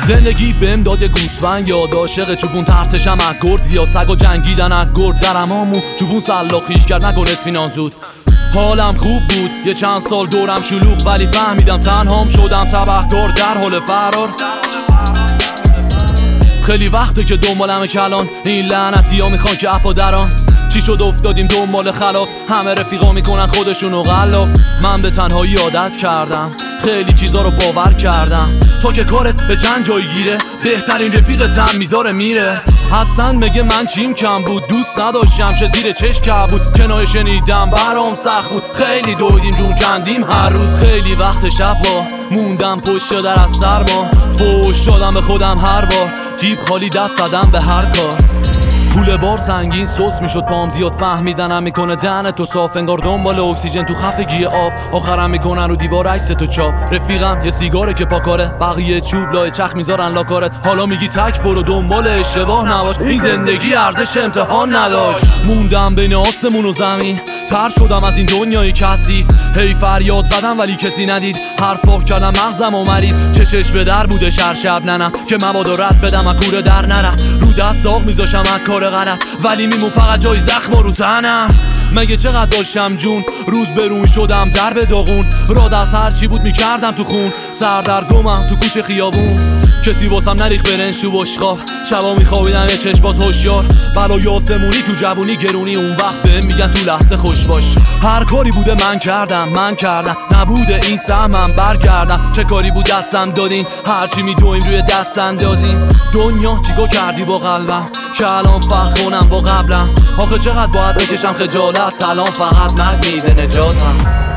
زندگی بهم داد یه گوسفند یاد عاشق چوبون ترتشم از گرد زیاد سگ و جنگیدن از گرد درم همون چوبون سلاخیش کرد نکنست مینان زود. حالم خوب بود یه چند سال دورم شلوغ ولی فهمیدم تنهام شدم تبهکار در حال فرار. خیلی وقته که دنبالم کلان این لعنتی ها میخوان که اپا دران. چی شد افتادیم دنبال خلاف همه رفیقا میکنن خودشونو غلاف. من به تنهایی عادت کردم خیلی چیزا رو باور کردم تا که کارت به چند جای گیره بهترین رفیقتم میذاره میره. حسن میگه من چیم کم بود دوست نداشتم شه زیر چشم بود کنایه شنیدم برام سخت بود خیلی دویدیم جون کندیم هر روز. خیلی وقت شبها موندم پشت در از سرما فوش شدم به خودم هر بار جیب خالی دست زدم به هر کار. پول بار سنگین سوس میشد پام زیاد فهمیدنم میکنه دهن تو صاف انگار دنبال اکسیژن تو خفگی آب. آخرم میکنن رو دیوار عکس تو چاپ. رفیقم یه سیگاره که پاکاره بقیه چوب لای چخ میذارن لاکارت. حالا میگی تک برو دنبال اشتباه نباش این زندگی ارزش امتحان نداشت. موندم بین آسمون و زمین تر شدم از این دنیای کثیف. هی فریاد زدم ولی کسی ندید حرفا کردم مغزم و مرید. چشش به در بوده شهر شب ننم که مبادا رد بدم از کوره در نرم. رو دست داغ میذاشم از کار غلط ولی میمون فقط جای زخم رو تنم. مگه چقدر داشتم جون روز برون شدم در به داغون. راد از هرچی بود میکردم تو خون سردرگمم تو کوچه خیابون. کسی واسم نریخ برنج تو بشقاب شبا میخوابیدم یه چشم باز هوشیار. بلای آسمونی تو جوونی گرونی اون وقت بهم میگن تو لحظه خوش باش. هر کاری بوده من کردم نبوده این سهمم برگردم. چه کاری بود دستم دادین هرچی میدویم روی دست اندازیم. دنیا چیکار کردی با قلبم که الان فخر کنم با قبلم. آخه چقدر باید بکشم خجالت الان فقط مرگ میده نجاتم.